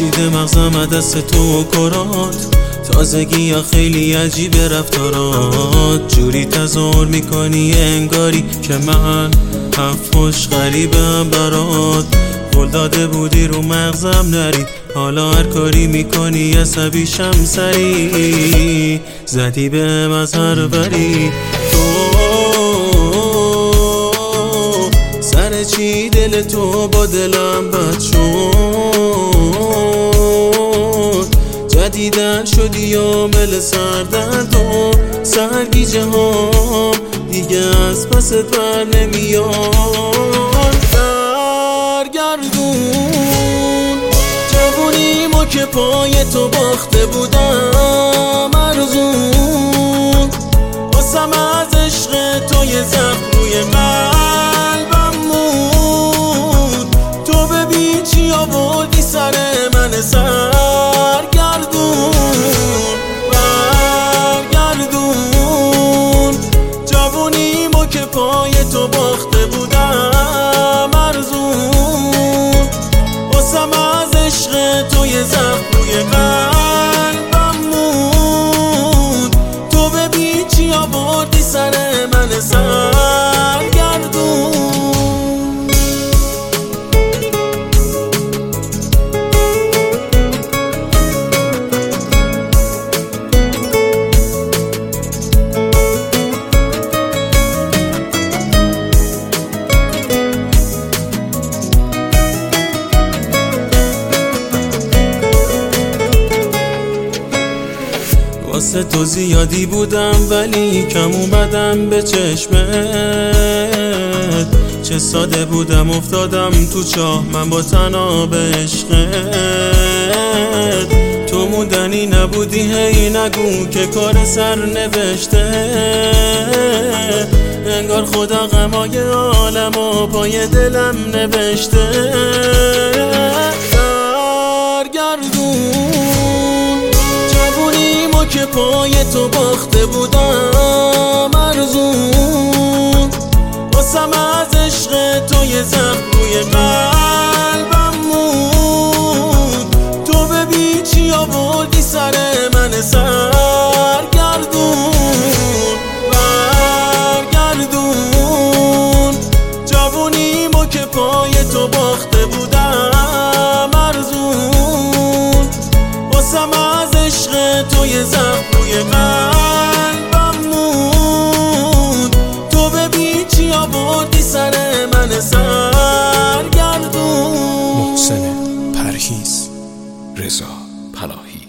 پیچیده مغزم دست تو و کرات، تازگی یا خیلی عجیب رفتارات، جوری تظاهر میکنی انگاری که من حرفش غریبم برات. قول داده بودی رو مغزم نری، حالا هر کاری میکنی عصبیشم سری، زدی بهم از هر وری. تو سر چی دل تو با دلم بد شد، جدیدن شدی عامل سردرد و سرگیجه هم دیگه از پست بر نمیاد. برگردون جوونیمو که پای تو باخته بودم ارزون، واسم از عشق تو یه زخم روی قلبم موند. تو ببین چی آوردی سر من برگردون جوونیمو که پای تو باخته بودم ارزون، واسم از عشق تو یه زخم روی قلبم موند. تو ببین چی آوردی سر من سرگردون. واسه تو زیادی بودم ولی کم اومدم به چشمت، چه ساده بودم افتادم تو چاه من با طناب عشقت. تو موندنی نبودی هی نگو که کار سر نوشته، انگار خدا غمای عالمو پای دلم نوشته. برگردون جوونیمو که پای تو باخته بودم ارزون، واسم از عشق تو یه زخم روی قلبم موند. تو ببین چی آوردی سر من برگردون جوونیمو که پای تو باخته بودم ارزون، واسم از عشق تو یه زخم روی قلبم موند. تو ببین چی آوردی سر من سرگردون. محسن پرهیز، رضا پناهی.